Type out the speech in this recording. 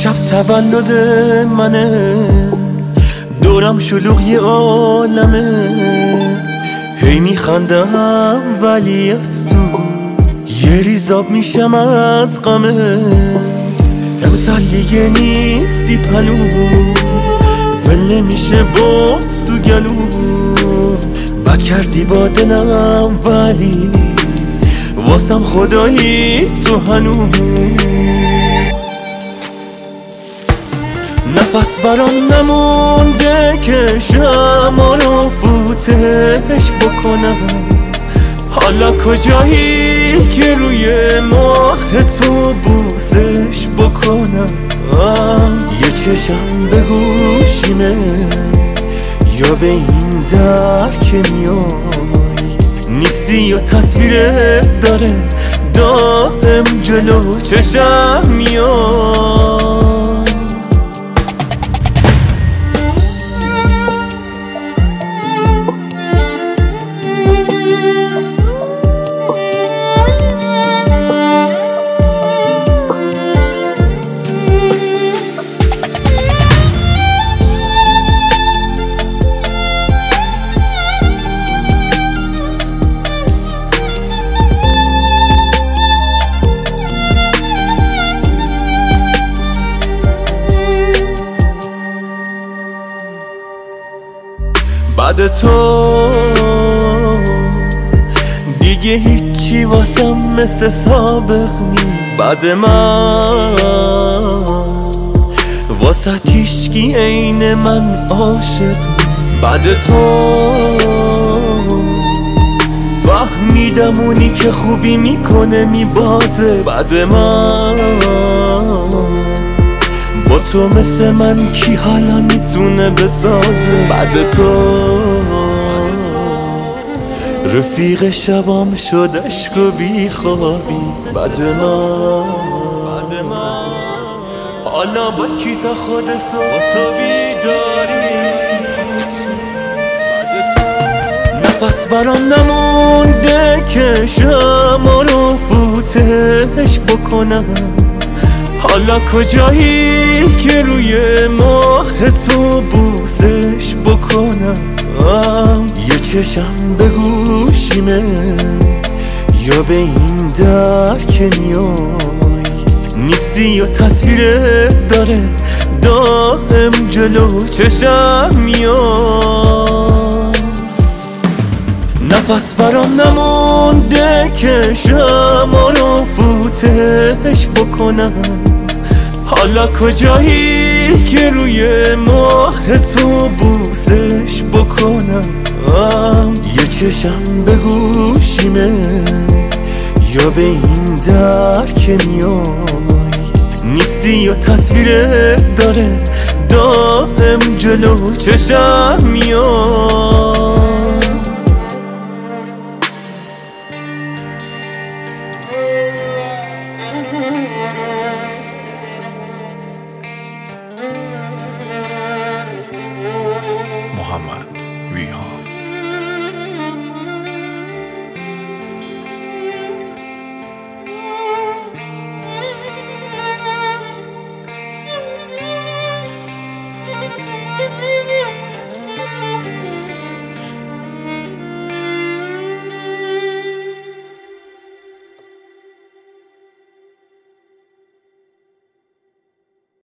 امشب تولد منه، دورم شلوغ یه عالمه، هی میخندم ولی از تو یه ریزاب میشم از غمه. امسال دیگه نیستی پلو، ول نمیشه بغض تو گلو، بد کردی با دلم ولی واسم خدایی تو هنوز. نفس برام نمونده که شمع رو فوتش بکنم، حالا کجایی که روی ماه تو بوسش بکنم. یه چشم به گوشیمه یا به این در که میای، نیستی یا تصویرت داره دائم جلو چشم میای. بعد تو دیگه هیچی واسم مثل سابق نی، بعد من واسه هیچکی عین من عاشق نی. بعد تو فهمیدم اونی که خوبی میکنه میبازه، بعد من با تو مثل من کی حالا میتونه بسازه. بعد تو رفیق شبام شد عشق و بیخوابی، بعد من حالا با کی تا خود تو بیداری. نفس برام نمونده که شمع رو فوتش بکنم، حالا کجایی که روی ماه تو بوسش بکنم. یه چشم به گوشیمه یا به این در که میای، نیستی یا تصویرت داره دائم جلو چشم میای. نفس برام نمونده که شمع رو فوتش بکنم، حالا کجایی که روی ماه تو بوسش بکنم. یه چشم به گوشیمه یا به این در که میای، نیستی یا تصویرت داره دائم جلو چشم میای.